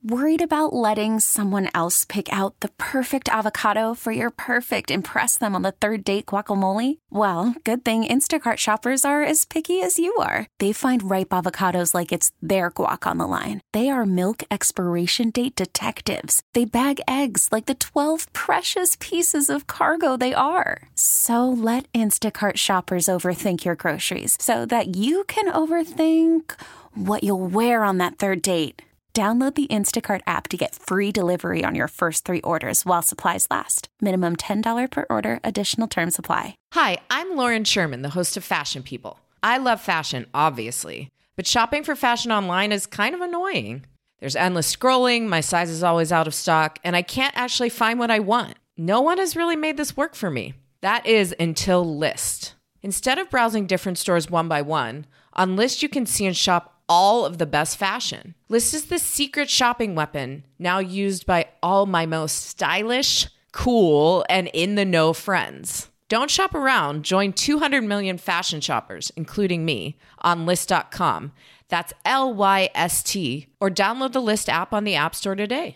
Worried about letting someone else pick out the perfect avocado for your perfect impress them on the third date guacamole? Well, good thing Instacart shoppers are as picky as you are. They find ripe avocados like it's their guac on the line. They are milk expiration date detectives. They bag eggs like the 12 precious pieces of cargo they are. So let Instacart shoppers overthink your groceries so that you can overthink what you'll wear on that third date. Download the Instacart app to get free delivery on your first 3 orders while supplies last. Minimum $10 per order. Additional terms apply. Hi, I'm Lauren Sherman, the host of Fashion People. I love fashion, obviously, but shopping for fashion online is kind of annoying. There's endless scrolling, my size is always out of stock, and I can't actually find what I want. No one has really made this work for me. That is until Lyst. Instead of browsing different stores one by one, on Lyst you can see and shop all of the best fashion. Lyst is the secret shopping weapon now used by all my most stylish, cool, and in-the-know friends. Don't shop around. Join 200 million fashion shoppers, including me, on Lyst.com. That's Lyst, or download the Lyst app on the App Store today.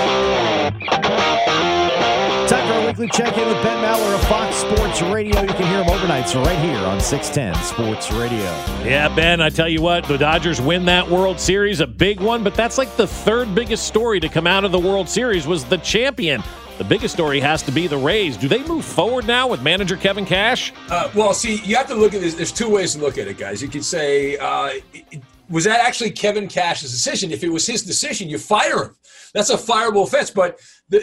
Time for our weekly check-in with Ben Maller of Fox Sports Radio. You can hear him overnights right here on 610 Sports Radio. Yeah, Ben, I tell you what, the Dodgers win that World Series, a big one, but that's like the third biggest story to come out of the World Series was the champion. The biggest story has to be the Rays. Do they move forward now with manager Kevin Cash? Well, see, you have to look at this. There's two ways to look at it, guys. You could say, was that actually Kevin Cash's decision? If it was his decision, you fire him. That's a fireable offense. But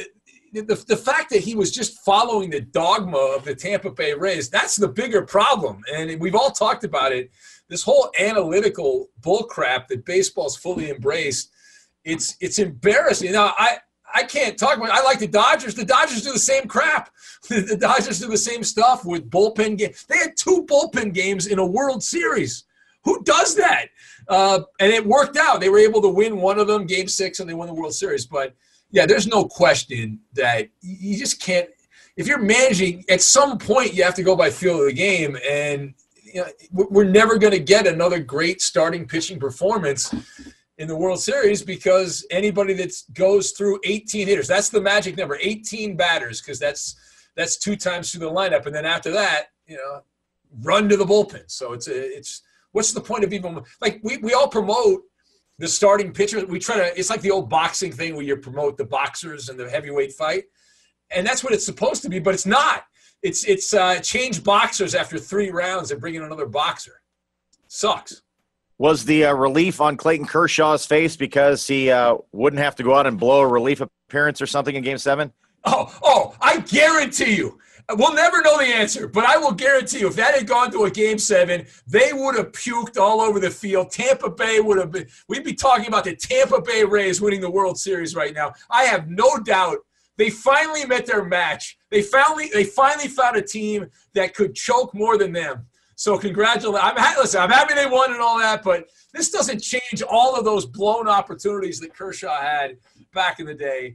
the fact that he was just following the dogma of the Tampa Bay Rays, that's the bigger problem. And we've all talked about it. This whole analytical bullcrap that baseball's fully embraced, it's embarrassing. Now, I can't talk about it. I like the Dodgers. The Dodgers do the same crap. The Dodgers do the same stuff with bullpen games. They had 2 bullpen games in a World Series. Who does that? And it worked out. They were able to win one of them, Game 6, and they won the World Series. But, yeah, there's no question that you just can't – if you're managing, at some point you have to go by feel of the game. And you know, we're never going to get another great starting pitching performance in the World Series because anybody that goes through 18 hitters – that's the magic number, 18 batters, because that's 2 times through the lineup. And then after that, you know, run to the bullpen. So it's what's the point of even – like we all promote – the starting pitcher, we try to – it's like the old boxing thing where you promote the boxers and the heavyweight fight. And that's what it's supposed to be, but it's not. It's change boxers after 3 rounds and bring in another boxer. Sucks. Was the relief on Clayton Kershaw's face because he wouldn't have to go out and blow a relief appearance or something in Game 7? Oh, I guarantee you. We'll never know the answer, but I will guarantee you if that had gone to a Game 7, they would have puked all over the field. Tampa Bay would have been – we'd be talking about the Tampa Bay Rays winning the World Series right now. I have no doubt they finally met their match. They finally found a team that could choke more than them. So congratulations. I'm happy they won and all that, but this doesn't change all of those blown opportunities that Kershaw had back in the day.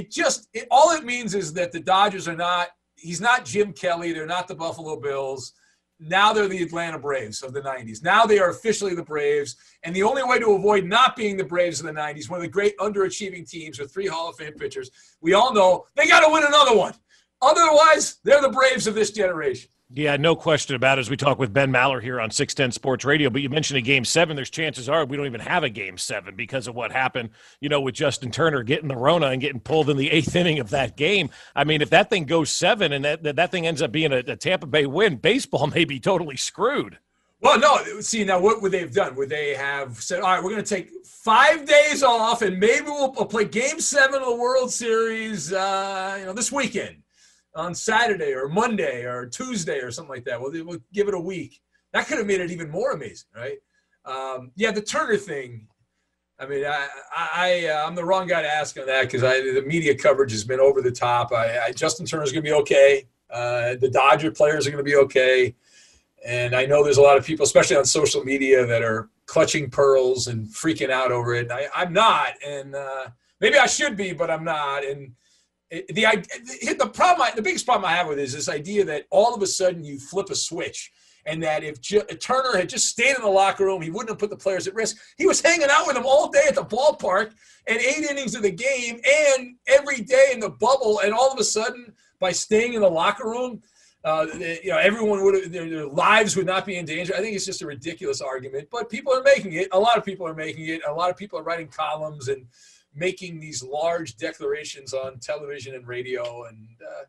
All it means is that the Dodgers are not – he's not Jim Kelly. They're not the Buffalo Bills. Now they're the Atlanta Braves of the 90s. Now they are officially the Braves. And the only way to avoid not being the Braves of the 90s, one of the great underachieving teams with 3 Hall of Fame pitchers, we all know they got to win another one. Otherwise, they're the Braves of this generation. Yeah, no question about it as we talk with Ben Maller here on 610 Sports Radio. But you mentioned a Game 7. There's chances are we don't even have a Game 7 because of what happened, with Justin Turner getting the Rona and getting pulled in the 8th inning of that game. I mean, if that thing goes 7 and that thing ends up being a Tampa Bay win, baseball may be totally screwed. Well, no. See, now what would they have done? Would they have said, all right, we're going to take 5 days off and maybe we'll play Game 7 of the World Series, this weekend? On Saturday or Monday or Tuesday or something like that. We'll give it a week. That could have made it even more amazing, right? The Turner thing, I mean, I'm the wrong guy to ask on that because the media coverage has been over the top. Justin Turner's going to be okay. The Dodger players are going to be okay. And I know there's a lot of people, especially on social media, that are clutching pearls and freaking out over it. I'm not. And maybe I should be, but I'm not. And the biggest problem I have with it is this idea that all of a sudden you flip a switch and that if Turner had just stayed in the locker room, he wouldn't have put the players at risk. He was hanging out with them all day at the ballpark and 8 innings of the game and every day in the bubble, and all of a sudden, by staying in the locker room, everyone would their lives would not be in danger. I think it's just a ridiculous argument, but people are making it. A lot of people are making it. A lot of people are writing columns and making these large declarations on television and radio, and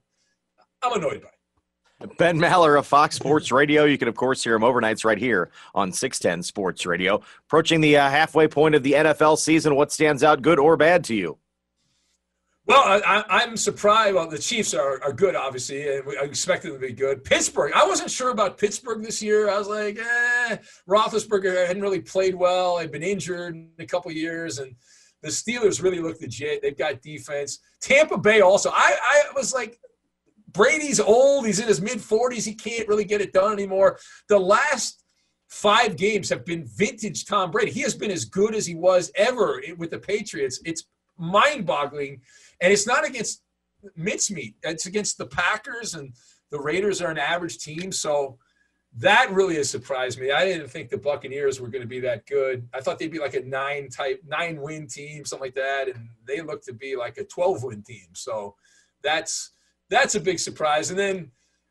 I'm annoyed by it. Ben Maller of Fox Sports Radio. You can, of course, hear him overnights right here on 610 Sports Radio. Approaching the halfway point of the NFL season, what stands out, good or bad, to you? Well, I'm surprised. Well, the Chiefs are good, obviously, and I expected them to be good. Pittsburgh, I wasn't sure about Pittsburgh this year. I was like, Roethlisberger hadn't really played well. Had been injured in a couple of years, and the Steelers really look legit. They've got defense. Tampa Bay also. I was like, Brady's old. He's in his mid-40s. He can't really get it done anymore. The last 5 games have been vintage Tom Brady. He has been as good as he was ever with the Patriots. It's mind-boggling, and it's not against mincemeat. It's against the Packers, and the Raiders are an average team, so that really has surprised me. I didn't think the Buccaneers were going to be that good. I thought they'd be like a 9-win team, something like that, and they look to be like a 12-win team. So that's a big surprise. And then,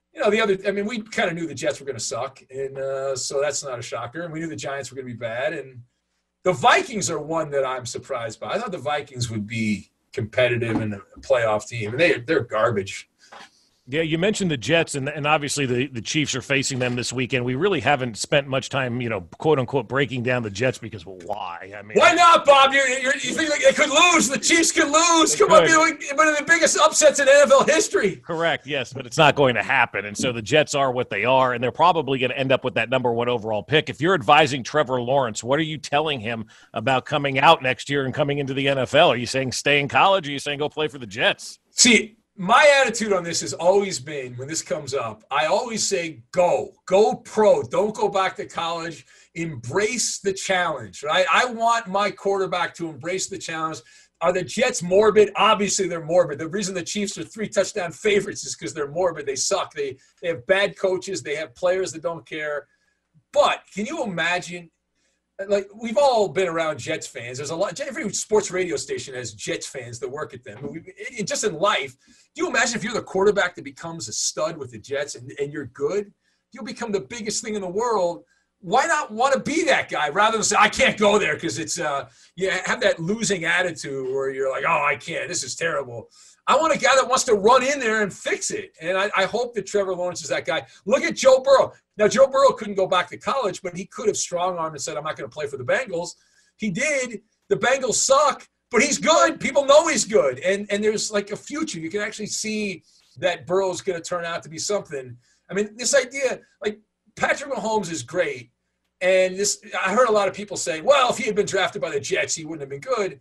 we kind of knew the Jets were going to suck, and so that's not a shocker. And we knew the Giants were going to be bad, and the Vikings are one that I'm surprised by. I thought the Vikings would be competitive and a playoff team, and they're garbage. Yeah, you mentioned the Jets, and obviously the Chiefs are facing them this weekend. We really haven't spent much time, quote unquote, breaking down the Jets because, well, why? I mean, why not, Bob? You think they could lose? The Chiefs could lose. Come on, one of the biggest upsets in NFL history. Correct, yes, but it's not going to happen. And so the Jets are what they are, and they're probably going to end up with that number 1 overall pick. If you're advising Trevor Lawrence, what are you telling him about coming out next year and coming into the NFL? Are you saying stay in college, or are you saying go play for the Jets? See, my attitude on this has always been, when this comes up, I always say go pro. Don't go back to college. Embrace the challenge, right? I want my quarterback to embrace the challenge. Are the Jets morbid? Obviously, they're morbid. The reason the Chiefs are 3-touchdown favorites is because they're morbid. They suck. They have bad coaches. They have players that don't care. But can you imagine? Like, we've all been around Jets fans. There's a lot. Every sports radio station has Jets fans that work at them. Just in life, do you imagine if you're the quarterback that becomes a stud with the Jets and you're good? You'll become the biggest thing in the world. Why not want to be that guy rather than say, I can't go there because it's you have that losing attitude where you're like, oh, I can't. This is terrible. I want a guy that wants to run in there and fix it. And I hope that Trevor Lawrence is that guy. Look at Joe Burrow. Now, Joe Burrow couldn't go back to college, but he could have strong-armed and said, I'm not going to play for the Bengals. He did. The Bengals suck, but he's good. People know he's good. And there's like a future. You can actually see that Burrow's going to turn out to be something. I mean, this idea, like, Patrick Mahomes is great. And I heard a lot of people say, well, if he had been drafted by the Jets, he wouldn't have been good.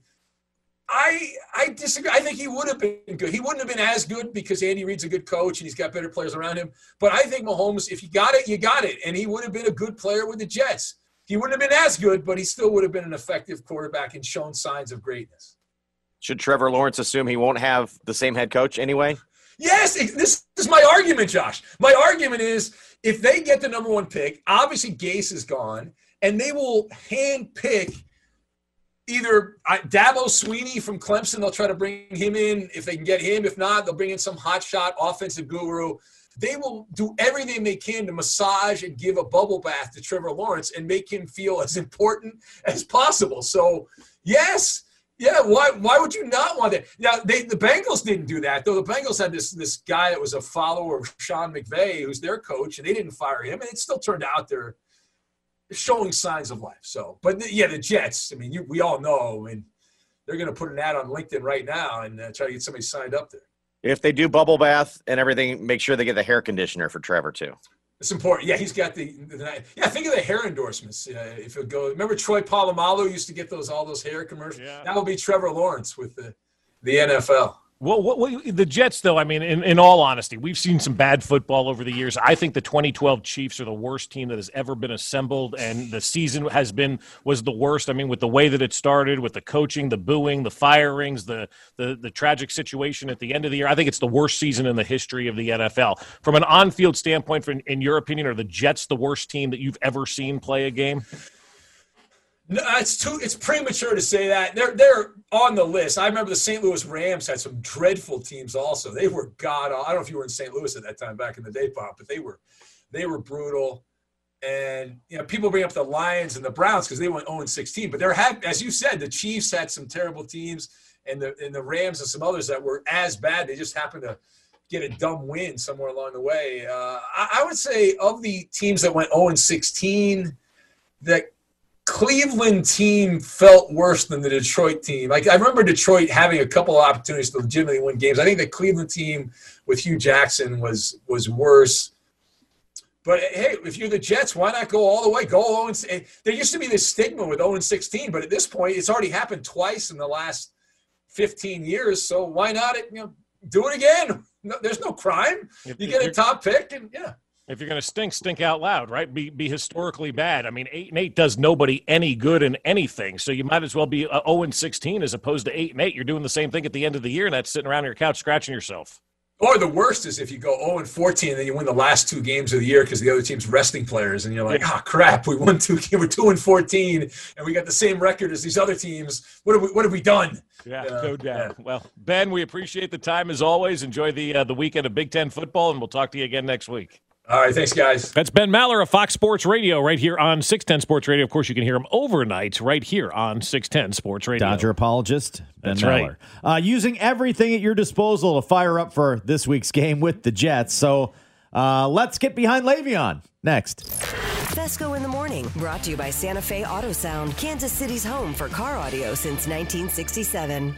I disagree. I think he would have been good. He wouldn't have been as good because Andy Reid's a good coach and he's got better players around him. But I think Mahomes, if you got it, you got it. And he would have been a good player with the Jets. He wouldn't have been as good, but he still would have been an effective quarterback and shown signs of greatness. Should Trevor Lawrence assume he won't have the same head coach anyway? Yes, this is my argument, Josh. My argument is if they get the number 1 pick, obviously Gase is gone, and they will hand pick either Dabo Swinney from Clemson. They'll try to bring him in if they can get him. If not, they'll bring in some hotshot offensive guru. They will do everything they can to massage and give a bubble bath to Trevor Lawrence and make him feel as important as possible. So, yes. Yeah, why would you not want that? Now, the Bengals didn't do that, though. The Bengals had this guy that was a follower of Sean McVay, who's their coach, and they didn't fire him, and it still turned out they're showing signs of life. So, but the Jets, I mean, we all know, and they're going to put an ad on LinkedIn right now and try to get somebody signed up there. If they do bubble bath and everything, make sure they get the hair conditioner for Trevor too. It's important. Yeah, he's got think of the hair endorsements. If it goes, remember Troy Polamalu used to get all those hair commercials. Yeah. That will be Trevor Lawrence with the NFL. Well, the Jets, though, I mean, in all honesty, we've seen some bad football over the years. I think the 2012 Chiefs are the worst team that has ever been assembled, and the season was the worst. I mean, with the way that it started, with the coaching, the booing, the firings, the tragic situation at the end of the year, I think it's the worst season in the history of the NFL. From an on-field standpoint, in your opinion, are the Jets the worst team that you've ever seen play a game? No, it's premature to say that. They're on the list. I remember the St. Louis Rams had some dreadful teams also. They were I don't know if you were in St. Louis at that time back in the day, Bob, but they were brutal. And people bring up the Lions and the Browns because they went 0-16. But as you said, the Chiefs had some terrible teams, and the Rams and some others that were as bad. They just happened to get a dumb win somewhere along the way. I would say of the teams that went 0-16, that Cleveland team felt worse than the Detroit team. Like, I remember Detroit having a couple of opportunities to legitimately win games. I think the Cleveland team with Hugh Jackson was worse. But hey, if you're the Jets, why not go all the way? Go 0-16. There used to be this stigma with 0-16, but at this point, it's already happened twice in the last 15 years. So why not do it again? No, there's no crime. You get a top pick, and If you're going to stink out loud, right? Be historically bad. I mean, 8-8 does nobody any good in anything. So you might as well be 0-16 as opposed to 8-8. You're doing the same thing at the end of the year, and that's sitting around on your couch scratching yourself. Or the worst is if you go 0-14 and then you win the last 2 games of the year because the other team's resting players, and you're like, crap, we won 2 games. We're 2-14, and we got the same record as these other teams. What have we done? Yeah, no doubt. Yeah. Well, Ben, we appreciate the time as always. Enjoy the weekend of Big Ten football, and we'll talk to you again next week. All right, thanks, guys. That's Ben Maller of Fox Sports Radio right here on 610 Sports Radio. Of course, you can hear him overnight right here on 610 Sports Radio. Dodger apologist, Ben That's Maller. Right. Using everything at your disposal to fire up for this week's game with the Jets. So let's get behind Le'Veon next. Fesco in the Morning, brought to you by Santa Fe Auto Sound, Kansas City's home for car audio since 1967.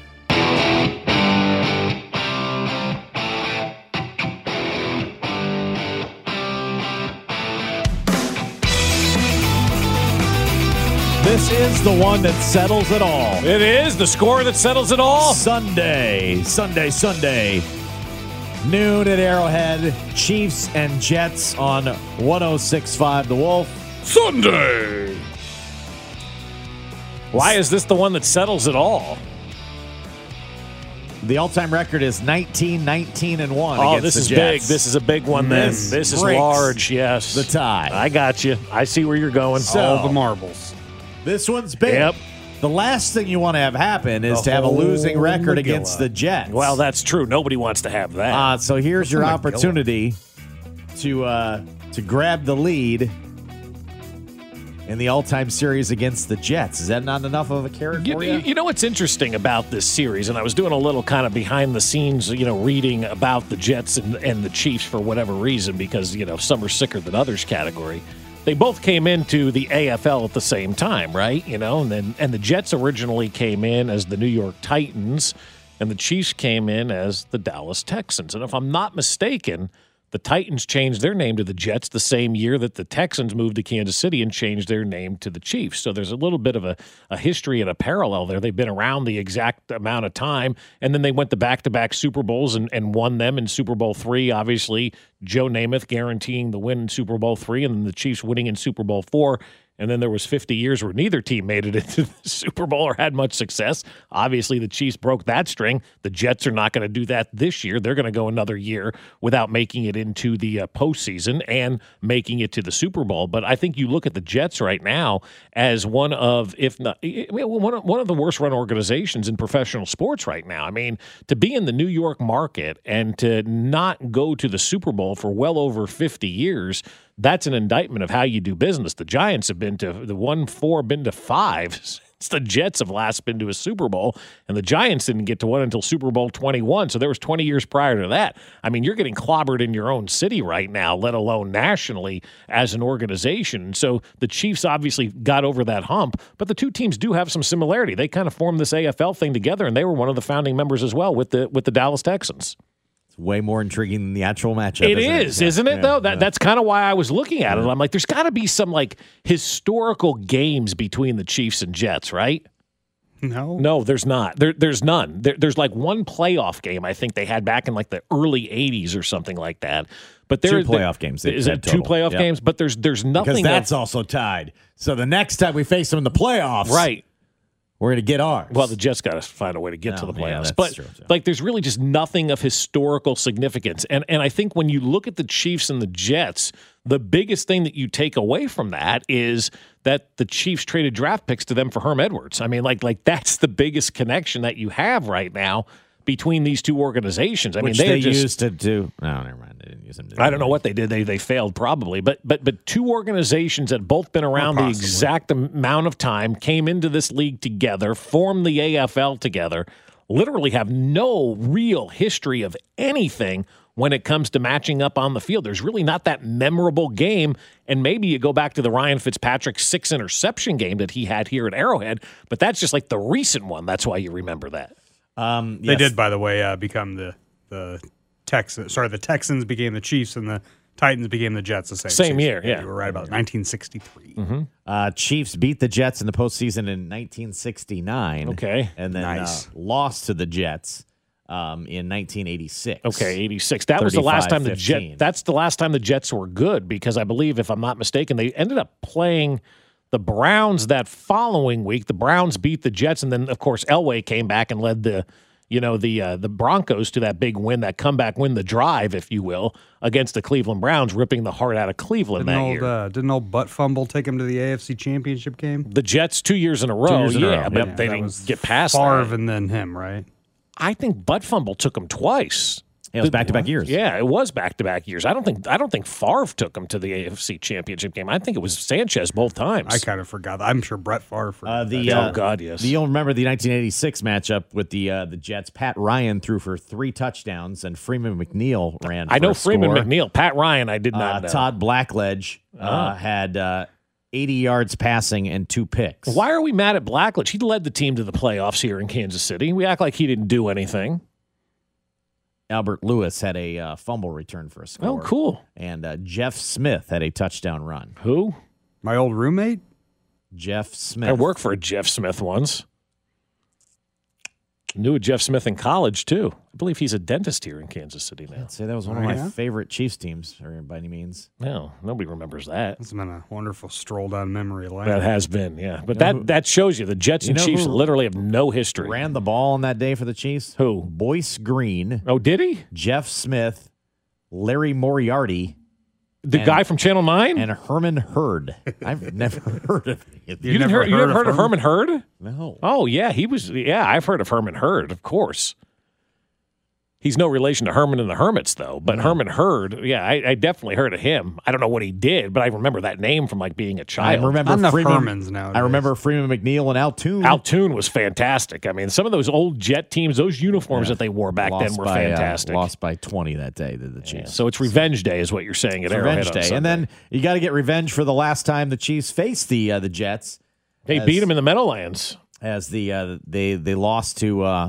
This is the one that settles it all. It is the score that settles it all. Sunday. Noon at Arrowhead. Chiefs and Jets on 106.5 The Wolf. Sunday. Why is this the one that settles it all? The all-time record is 19-19-1 Oh, against this the is Jets. big. This is a big one then. This is large, yes. The tie. I got you. I see where you're going. So, all the marbles. This one's big. Yep. The last thing you want to have happen is to have a losing record against the Jets. Well, that's true. Nobody wants to have that. So here's your opportunity to grab the lead in the all-time series against the Jets. Is that not enough of a carrot for you? You know what's interesting about this series, and I was doing a little kind of behind the scenes, reading about the Jets and the Chiefs for whatever reason, because, some are sicker than others category. They both came into the AFL at the same time, right? And the Jets originally came in as the New York Titans, and the Chiefs came in as the Dallas Texans. And if I'm not mistaken, the Titans changed their name to the Jets the same year that the Texans moved to Kansas City and changed their name to the Chiefs. So there's a little bit of a history and a parallel there. They've been around the exact amount of time, and then they went to back-to-back Super Bowls and won them in Super Bowl III. Obviously, Joe Namath guaranteeing the win in Super Bowl III, and then the Chiefs winning in Super Bowl IV. And then there was 50 years where neither team made it into the Super Bowl or had much success. Obviously, the Chiefs broke that string. The Jets are not going to do that this year. They're going to go another year without making it into the postseason and making it to the Super Bowl. But I think you look at the Jets right now as one of, if not one of the worst-run organizations in professional sports right now. I mean, to be in the New York market and to not go to the Super Bowl for well over 50 years, that's an indictment of how you do business. The Giants have been to the 1-4, been to 5 since the Jets have last been to a Super Bowl, and the Giants didn't get to one until Super Bowl 21. So there was 20 years prior to that. I mean, you're getting clobbered in your own city right now, let alone nationally as an organization. So the Chiefs obviously got over that hump, but the two teams do have some similarity. They kind of formed this AFL thing together, and they were one of the founding members as well with the Dallas Texans. Way more intriguing than the actual matchup. Isn't it, though? That's kind of why I was looking at it. I'm like, there's got to be some, historical games between the Chiefs and Jets, right? No, there's not. There's none. There's like one playoff game I think they had back in like the early 80s or something like that. But two playoff games. Is it two playoff games? But there's nothing. Because that's also tied. So the next time we face them in the playoffs, right, we're going to get ours. Well, the Jets got to find a way to get to the playoffs. Yeah, but true. like, there's really just nothing of historical significance. And I think when you look at the Chiefs and the Jets, the biggest thing that you take away from that is that the Chiefs traded draft picks to them for Herm Edwards. I mean, like that's the biggest connection that you have right now between these two organizations. I Which mean, they used to do. No, never mind. They didn't use them. I don't know what they did. They failed probably. But two organizations that both been around the exact amount of time, came into this league together, formed the AFL together, literally have no real history of anything when it comes to matching up on the field. There's really not that memorable game, and maybe you go back to the Ryan Fitzpatrick 6-interception game that he had here at Arrowhead, but that's just like the recent one. That's why you remember that. Yes. They did, by the way, become the Texans. Sorry, the Texans became the Chiefs, and the Titans became the Jets the same year. Yeah, you were right about 1963. Mm-hmm. Chiefs beat the Jets in the postseason in 1969. Okay, and then lost to the Jets in 1986. Okay, 86. That was the last time the Jets. That's the last time the Jets were good, because I believe, if I'm not mistaken, they ended up playing the Browns that following week. The Browns beat the Jets, and then of course Elway came back and led the Broncos to that big win, that comeback win, the drive, if you will, against the Cleveland Browns, ripping the heart out of Cleveland year. Didn't old Butt Fumble take him to the AFC Championship game? The Jets 2 years in a row, but they didn't get past Favre that. and then him, right? I think Butt Fumble took him twice. It was back-to-back years. Yeah, it was back-to-back years. I don't think Favre took him to the AFC Championship game. I think it was Sanchez both times. I kind of forgot. I'm sure Brett Favre forgot. Oh God, yes. You'll remember the 1986 matchup with the Jets. Pat Ryan threw for 3 touchdowns, and Freeman McNeil ran. I know Freeman score. McNeil. Pat Ryan, I did not know. Todd Blackledge had 80 yards passing and 2 picks. Why are we mad at Blackledge? He led the team to the playoffs here in Kansas City. We act like he didn't do anything. Albert Lewis had a fumble return for a score. Oh, cool. And Jeff Smith had a touchdown run. Who? My old roommate? Jeff Smith. I worked for a Jeff Smith once. Knew a Jeff Smith in college, too. I believe he's a dentist here in Kansas City now. I'd say that was one of my favorite Chiefs teams, or by any means. No, nobody remembers that. It's been a wonderful stroll down memory lane. That has been, yeah. But that shows you the Jets and Chiefs literally have no history. Ran the ball on that day for the Chiefs? Who? Boyce Green. Oh, did he? Jeff Smith, Larry Moriarty. The guy from Channel 9? And Herman Hurd. I've never heard of him. You never heard of Herman Hurd? No. Oh, yeah. I've heard of Herman Hurd, of course. He's no relation to Herman and the Hermits, though. But Herman Hurd, I definitely heard of him. I don't know what he did, but I remember that name from being a child. I remember Hermans nowadays. I remember Freeman McNeil and Al Toon. Al Toon was fantastic. I mean, some of those old Jet teams, those uniforms that they wore back then were fantastic. Lost by 20 that day to the Chiefs. Yeah, so it's Revenge Day is what you're saying at Arrowhead. Revenge Day. And then you got to get revenge for the last time the Chiefs faced the Jets. They beat them in the Meadowlands. As they lost to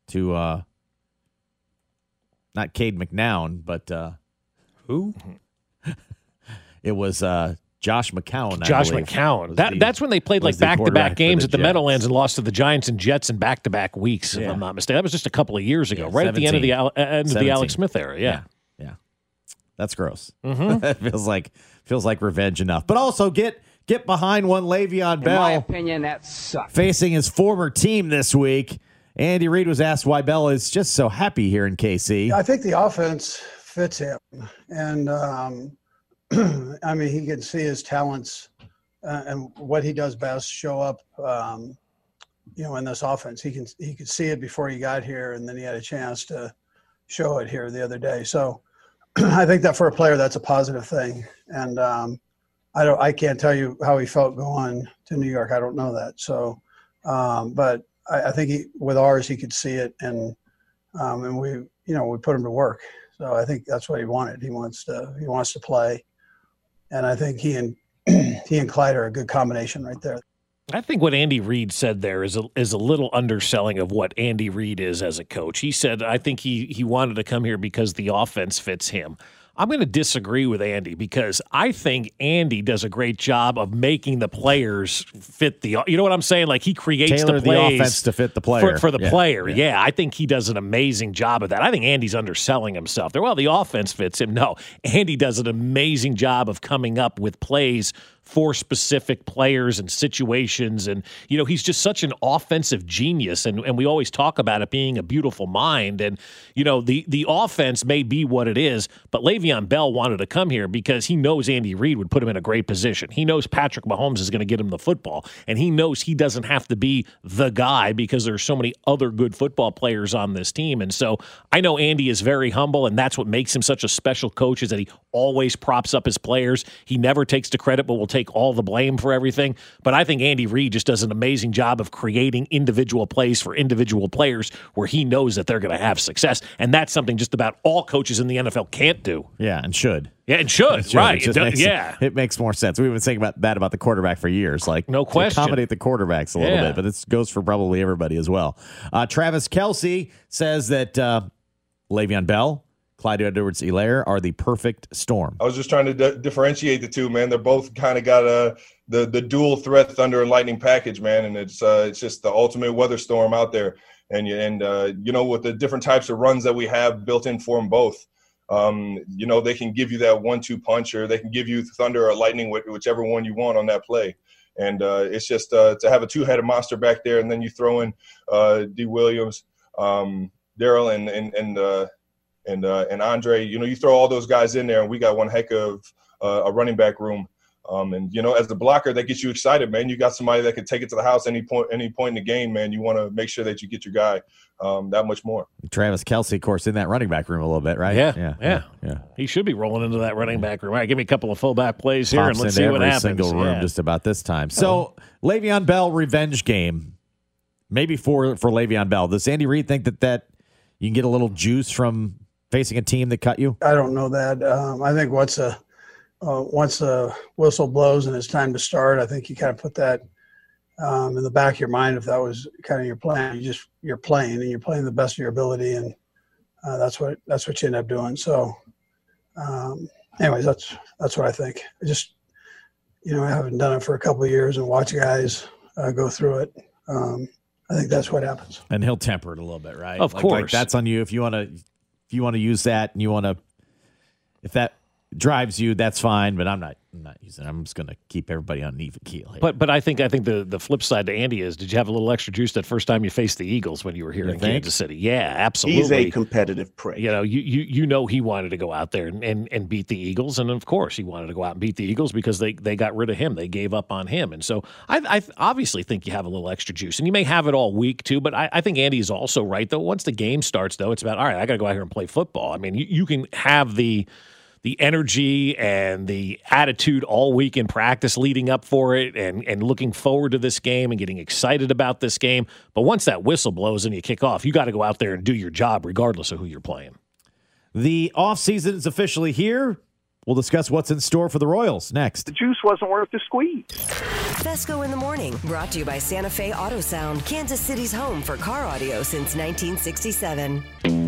not Cade McNown, but who? It was Josh McCown. Josh McCown. That's when they played like back-to-back games at the Meadowlands and lost to the Giants and Jets in back-to-back weeks, if I'm not mistaken. That was just a couple of years ago, right 17. At the end of the Alex Smith era. Yeah. That's gross. Mm-hmm. That feels like revenge enough. But also get behind one Le'Veon Bell. In my opinion, that sucks. Facing his former team this week. Andy Reid was asked why Bell is just so happy here in KC. I think the offense fits him. And, I mean, he can see his talents and what he does best show up, in this offense. He could see it before he got here, and then he had a chance to show it here the other day. So I think that for a player, that's a positive thing. And I can't tell you how he felt going to New York. I don't know that. So, but I think with ours, he could see it, and we put him to work. So I think that's what he wanted. He wants to play, and I think he and Clyde are a good combination right there. I think what Andy Reid said there is a little underselling of what Andy Reid is as a coach. He said, I think he wanted to come here because the offense fits him. I'm going to disagree with Andy because I think Andy does a great job of making the players fit the. You know what I'm saying? Like he creates Tailor the plays the offense to fit the player for the player. Yeah, I think he does an amazing job of that. I think Andy's underselling himself there. Well, the offense fits him. No, Andy does an amazing job of coming up with plays for specific players and situations. And, he's just such an offensive genius. And we always talk about it being a beautiful mind. And, the offense may be what it is, but Le'Veon Bell wanted to come here because he knows Andy Reid would put him in a great position. He knows Patrick Mahomes is going to get him the football. And he knows he doesn't have to be the guy because there's so many other good football players on this team. And so I know Andy is very humble, and that's what makes him such a special coach is that he always props up his players. He never takes the credit, but will take all the blame for everything. But I think Andy Reid just does an amazing job of creating individual plays for individual players where he knows that they're going to have success. And that's something just about all coaches in the NFL can't do. Yeah, and should. Yeah, and should. Right. It makes more sense. We've been saying about the quarterback for years. Like, no question. Accommodate the quarterbacks a little bit, but this goes for probably everybody as well. Travis Kelce says that Le'Veon Bell, Clyde Edwards-Helaire are the perfect storm. I was just trying to differentiate the two, man. They're both kind of got the dual threat thunder and lightning package, man, and it's just the ultimate weather storm out there. And with the different types of runs that we have built in for them both, they can give you that 1-2 punch, or they can give you thunder or lightning, whichever one you want on that play. And it's just to have a two-headed monster back there, and then you throw in D. Williams, Daryl, and Andre. You throw all those guys in there, and we got one heck of a running back room. As the blocker, that gets you excited, man. You got somebody that can take it to the house any point in the game, man. You want to make sure that you get your guy that much more. Travis Kelce, of course, in that running back room a little bit, right? Yeah. He should be rolling into that running back room. All right, give me a couple of fullback plays here, and let's see what happens. Single room just about this time. So, Le'Veon Bell revenge game, maybe for Le'Veon Bell. Does Andy Reid think that you can get a little juice from facing a team that cut you? I don't know that. I think once the whistle blows and it's time to start, I think you kind of put that in the back of your mind. If that was kind of your plan, you're playing, and you're playing the best of your ability, and that's what you end up doing. So, anyways, that's what I think. I just I haven't done it for a couple of years and watch guys go through it. I think that's what happens. And he'll temper it a little bit, right? Of course, like that's on you if you want to use that, and if that drives you, that's fine, but I'm not using it. I'm just going to keep everybody on an even keel here. But I think the flip side to Andy is, did you have a little extra juice that first time you faced the Eagles when you were here in Kansas City? Yeah, absolutely. He's a competitive prick. He wanted to go out there and beat the Eagles, and of course he wanted to go out and beat the Eagles because they got rid of him. They gave up on him. And so I obviously think you have a little extra juice, and you may have it all week too, but I think Andy is also right, though. Once the game starts, though, it's about, all right, I got to go out here and play football. I mean, you can have the energy and the attitude all week in practice leading up for it and looking forward to this game and getting excited about this game. But once that whistle blows and you kick off, you got to go out there and do your job regardless of who you're playing. The offseason is officially here. We'll discuss what's in store for the Royals next. The juice wasn't worth the squeeze. Fesco in the Morning, brought to you by Santa Fe Auto Sound, Kansas City's home for car audio since 1967.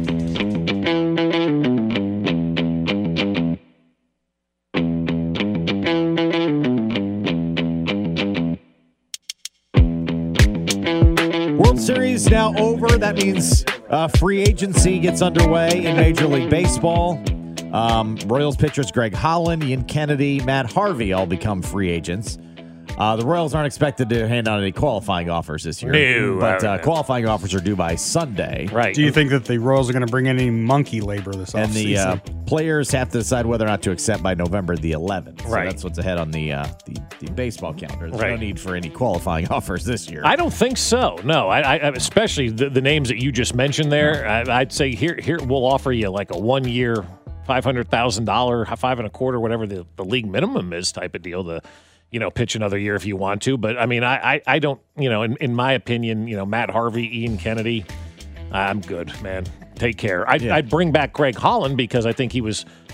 World Series now over. That means free agency gets underway in Major League Baseball. Royals pitchers Greg Holland, Ian Kennedy, Matt Harvey all become free agents. The Royals aren't expected to hand out any qualifying offers this year. No. But qualifying offers are due by Sunday. Right. Do you think that the Royals are going to bring any monkey labor this offseason? And the players have to decide whether or not to accept by November the 11th. So that's what's ahead on the baseball calendar. There's no need for any qualifying offers this year. I don't think so. No, I especially the names that you just mentioned there. I'd say here we'll offer you like a 1 year, $500,000, $5.25, whatever the league minimum is type of deal. Pitch another year if you want to. But, I mean, I don't, in my opinion, Matt Harvey, Ian Kennedy, I'm good, man. Take care. I'd bring back Greg Holland because I think he was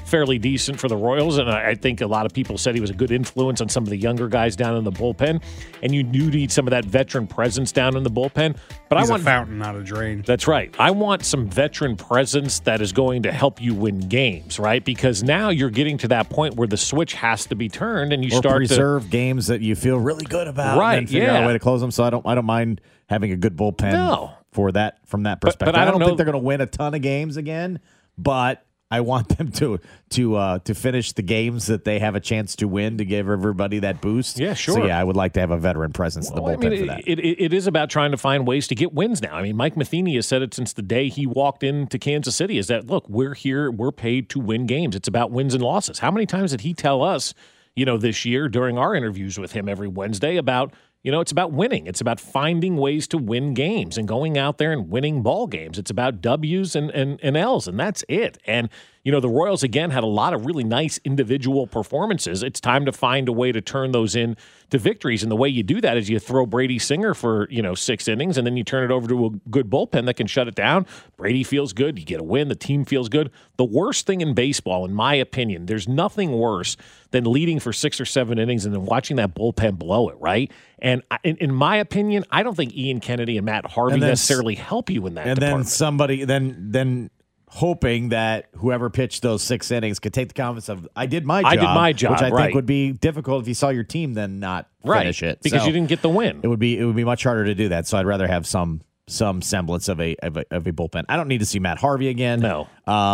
fairly decent for the Royals, and I think a lot of people said he was a good influence on some of the younger guys down in the bullpen, and you do need some of that veteran presence down in the bullpen. But He's I want a fountain, not a drain. That's right. I want some veteran presence that is going to help you win games, right? Because now you're getting to that point where the switch has to be turned, and you or start preserve games that you feel really good about, right? And then figure out a way to close them. So I don't mind having a good bullpen for that from that perspective. But I don't think they're going to win a ton of games again, but I want them to finish the games that they have a chance to win to give everybody that boost. Yeah, sure. So, I would like to have a veteran presence in the bullpen for that. It is about trying to find ways to get wins now. I mean, Mike Matheny has said it since the day he walked into Kansas City is that, look, we're here, we're paid to win games. It's about wins and losses. How many times did he tell us, this year during our interviews with him every Wednesday about, it's about winning. It's about finding ways to win games and going out there and winning ball games. It's about W's and L's, and that's it. And, the Royals, again, had a lot of really nice individual performances. It's time to find a way to turn those into victories. And the way you do that is you throw Brady Singer for, 6 innings, and then you turn it over to a good bullpen that can shut it down. Brady feels good. You get a win. The team feels good. The worst thing in baseball, in my opinion, there's nothing worse than leading for 6 or 7 innings and then watching that bullpen blow it, right? And in my opinion, I don't think Ian Kennedy and Matt Harvey necessarily help you in that department. Then somebody, then hoping that whoever pitched those 6 innings could take the confidence of, I did my job, which I think would be difficult if you saw your team then not finish it. Because you didn't get the win. It would be much harder to do that. So I'd rather have some semblance of a bullpen. I don't need to see Matt Harvey again. No.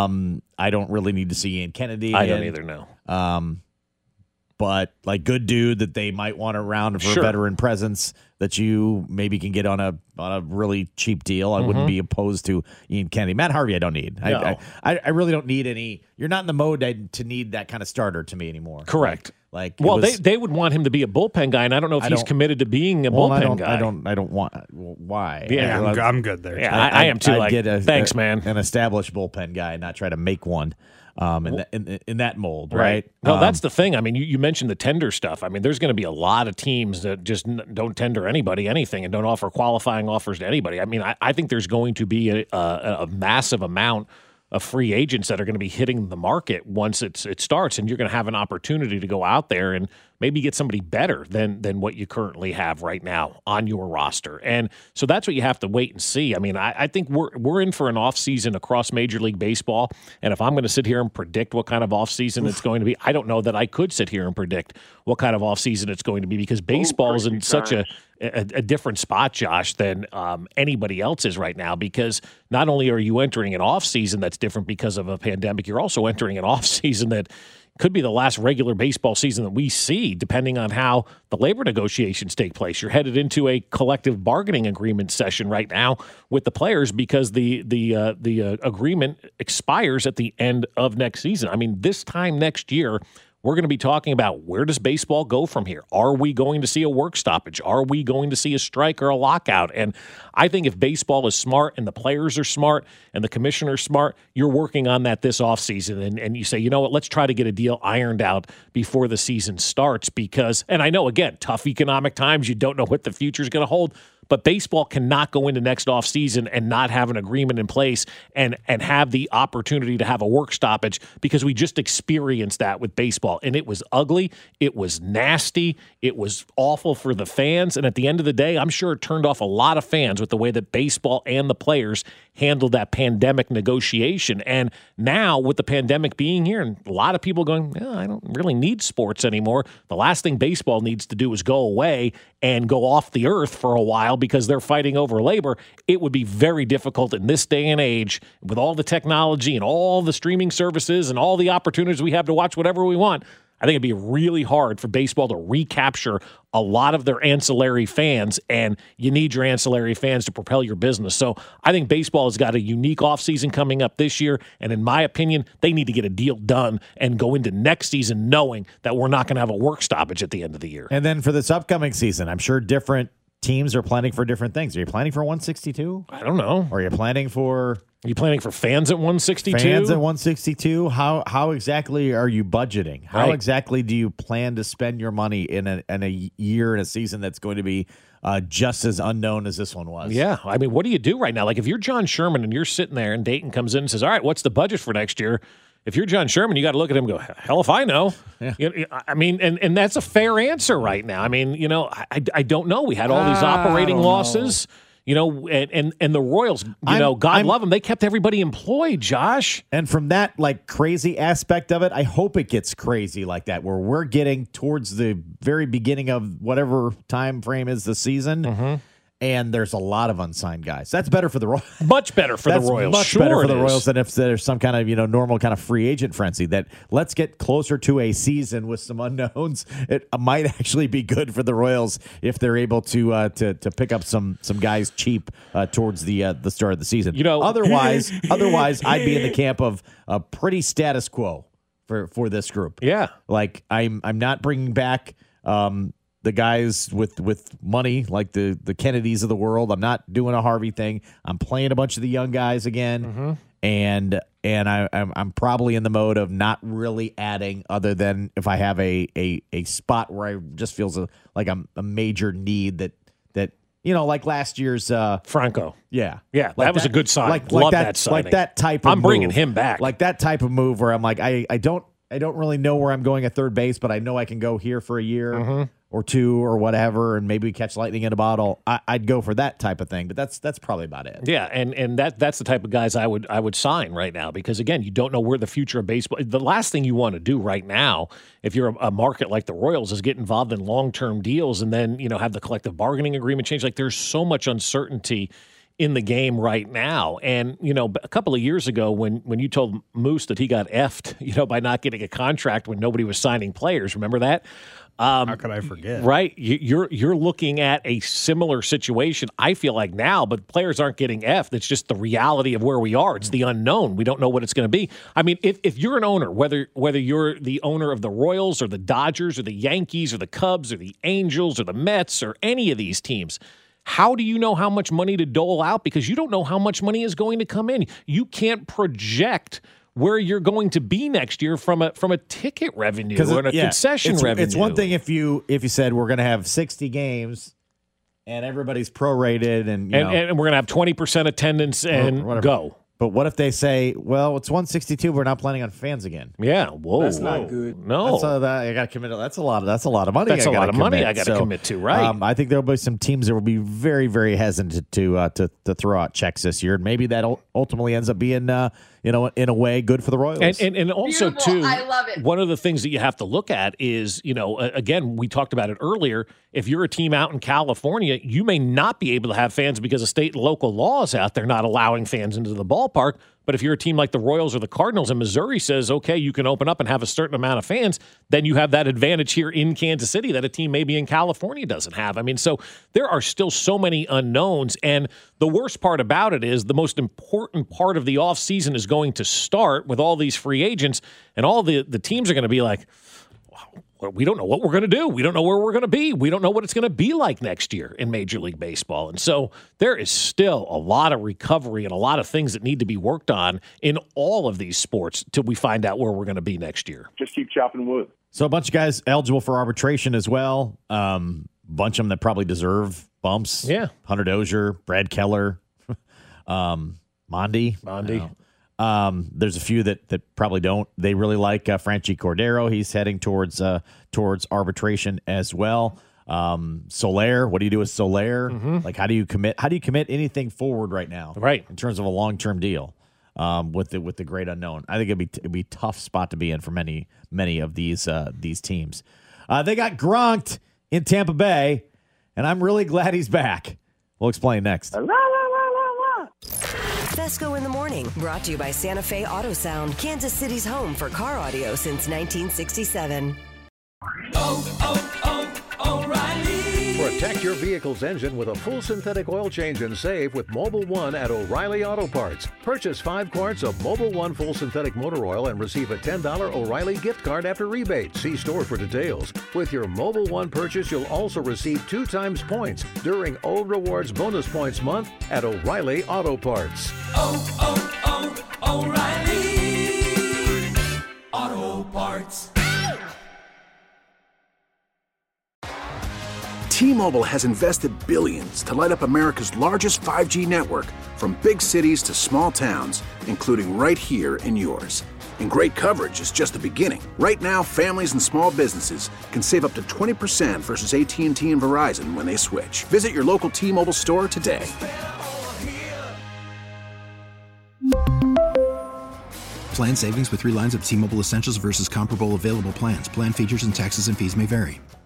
I don't really need to see Ian Kennedy again. I don't either, no. But like good dude that they might want around for veteran presence that you maybe can get on a really cheap deal. I wouldn't be opposed to Ian Kennedy. Matt Harvey, I don't need. No. I really don't need any. You're not in the mode to need that kind of starter to me anymore. Correct. They would want him to be a bullpen guy, and I don't know if he's committed to being a bullpen guy. I don't want. Why? Yeah, I'm good there. Yeah, I am too. Thanks, man. An established bullpen guy, not try to make one. In that mold, right? No, that's the thing. I mean, you mentioned the tender stuff. I mean, there's going to be a lot of teams that just don't tender anybody anything and don't offer qualifying offers to anybody. I mean, I think there's going to be a massive amount of free agents that are going to be hitting the market once it starts, and you're going to have an opportunity to go out there and maybe get somebody better than what you currently have right now on your roster. And so that's what you have to wait and see. I mean, I think we're in for an offseason across Major League Baseball, and if I'm going to sit here and predict what kind of offseason it's going to be, I don't know that I could sit here and predict what kind of offseason it's going to be because baseball is in such a different spot, Josh, than anybody else is right now, because not only are you entering an offseason that's different because of a pandemic, you're also entering an offseason that could be the last regular baseball season that we see, depending on how the labor negotiations take place. You're headed into a collective bargaining agreement session right now with the players because the agreement expires at the end of next season. I mean, this time next year, we're going to be talking about where does baseball go from here? Are we going to see a work stoppage? Are we going to see a strike or a lockout? And I think if baseball is smart and the players are smart and the commissioner's smart, you're working on that this offseason. And you say, you know what, let's try to get a deal ironed out before the season starts because, and I know, again, tough economic times, you don't know what the future is going to hold, but baseball cannot go into next offseason and not have an agreement in place and have the opportunity to have a work stoppage because we just experienced that with baseball. And it was ugly. It was nasty. It was awful for the fans. And at the end of the day, I'm sure it turned off a lot of fans with the way that baseball and the players handled that pandemic negotiation. And now with the pandemic being here and a lot of people going, I don't really need sports anymore. The last thing baseball needs to do is go away and go off the earth for a while because they're fighting over labor. It would be very difficult in this day and age with all the technology and all the streaming services and all the opportunities we have to watch whatever we want. I think it'd be really hard for baseball to recapture a lot of their ancillary fans, and you need your ancillary fans to propel your business. So I think baseball has got a unique offseason coming up this year, and in my opinion, they need to get a deal done and go into next season knowing that we're not going to have a work stoppage at the end of the year. And then for this upcoming season, I'm sure different teams are planning for different things. Are you planning for 162? I don't know. Or are you planning for... Are you planning for fans at 162? Fans at 162? How exactly are you budgeting? How exactly do you plan to spend your money in a year and a season that's going to be just as unknown as this one was? Yeah. I mean, what do you do right now? Like if you're John Sherman and you're sitting there and Dayton comes in and says, all right, what's the budget for next year? if you're John Sherman, you got to look at him and go, hell if I know. Yeah. I mean, and that's a fair answer right now. I mean, I don't know. We had all these operating losses. And the Royals, God love them. They kept everybody employed, Josh. And from that crazy aspect of it, I hope it gets crazy like that, where we're getting towards the very beginning of whatever time frame is the season, and there's a lot of unsigned guys. That's better for the Royals. Much better for the Royals. Much better for the Royals than if there's some kind of normal kind of free agent frenzy. That let's get closer to a season with some unknowns. It might actually be good for the Royals if they're able to pick up some guys cheap towards the start of the season. Otherwise, I'd be in the camp of a pretty status quo for this group. Yeah, I'm not bringing back. The guys with money, like the Kennedys of the world. I'm not doing a Harvey thing. I'm playing a bunch of the young guys again, and I'm probably in the mode of not really adding, other than if I have a spot where I just feels like I'm a major need that like last year's Franco. Yeah, that was a good sign. Love that signing. Like that type. Of I'm bringing move. him back. Like that type of move where I'm like I don't really know where I'm going at third base, but I know I can go here for a year. Or two or whatever, and maybe catch lightning in a bottle. I'd go for that type of thing, but that's probably about it. Yeah, and that's the type of guys I would sign right now, because again, you don't know where the future of baseball. The last thing you want to do right now, if you're a market like the Royals, is get involved in long-term deals and then have the collective bargaining agreement change. There's so much uncertainty in the game right now. And, a couple of years ago when you told Moose that he got effed, by not getting a contract when nobody was signing players, remember that? How could I forget? Right. You're looking at a similar situation, I feel like now, but players aren't getting effed. It's just the reality of where we are. It's the unknown. We don't know what it's going to be. I mean, if you're an owner, whether you're the owner of the Royals or the Dodgers or the Yankees or the Cubs or the Angels or the Mets or any of these teams, how do you know how much money to dole out? Because you don't know how much money is going to come in. You can't project where you're going to be next year from a ticket revenue or a concession revenue. It's one thing if you said we're going to have 60 games and everybody's prorated and we're going to have 20% attendance and go. But what if they say, well, it's 162, we're not planning on fans again? Yeah, whoa, that's not good. No, I got to commit. That's a lot of money. That's a lot of money I got to commit to, right? I think there'll be some teams that will be very, very hesitant to throw out checks this year, and maybe that ultimately ends up being, in a way, good for the Royals. And also Beautiful. too, I love it. One of the things that you have to look at is, again, we talked about it earlier. If you're a team out in California, you may not be able to have fans because of state and local laws out there not allowing fans into the ballpark. But if you're a team like the Royals or the Cardinals and Missouri says, okay, you can open up and have a certain amount of fans, then you have that advantage here in Kansas City that a team maybe in California doesn't have. I mean, so there are still so many unknowns. And the worst part about it is the most important part of the offseason is going to start with all these free agents, and all the teams are going to be like, we don't know what we're going to do. We don't know where we're going to be. We don't know what it's going to be like next year in Major League Baseball. And so there is still a lot of recovery and a lot of things that need to be worked on in all of these sports till we find out where we're going to be next year. Just keep chopping wood. So a bunch of guys eligible for arbitration as well. Bunch of them that probably deserve bumps. Yeah. Hunter Dozier, Brad Keller, Mondi. There's a few that probably don't. They really like Franchi Cordero. He's heading towards arbitration as well. Soler, what do you do with Soler? Like, how do you commit anything forward right now? Right. In terms of a long-term deal with the great unknown. I think it'd be a tough spot to be in for many of these teams. They got Gronk in Tampa Bay, and I'm really glad he's back. We'll explain next. Fesco in the Morning, brought to you by Santa Fe Auto Sound, Kansas City's home for car audio since 1967. O'Reilly. Protect your vehicle's engine with a full synthetic oil change and save with Mobil 1 at O'Reilly Auto Parts. Purchase 5 quarts of Mobil 1 full synthetic motor oil and receive a $10 O'Reilly gift card after rebate. See store for details. With your Mobil 1 purchase, you'll also receive 2 times points during O Rewards Bonus Points Month at O'Reilly Auto Parts. O'Reilly Auto Parts. T-Mobile has invested billions to light up America's largest 5G network, from big cities to small towns, including right here in yours. And great coverage is just the beginning. Right now, families and small businesses can save up to 20% versus AT&T and Verizon when they switch. Visit your local T-Mobile store today. Plan savings with 3 lines of T-Mobile Essentials versus comparable available plans. Plan features and taxes and fees may vary.